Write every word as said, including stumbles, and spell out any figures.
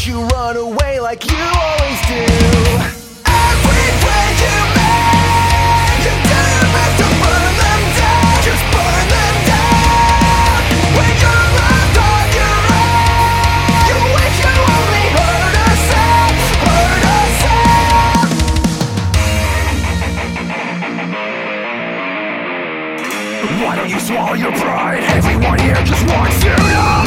don't you run away like you always do. Every friend you make, you do your best to burn them down. Just burn them down. When you're left on your own, you wish you only heard a sound, heard a sound. Why don't you swallow your pride? Everyone here just wants you to know.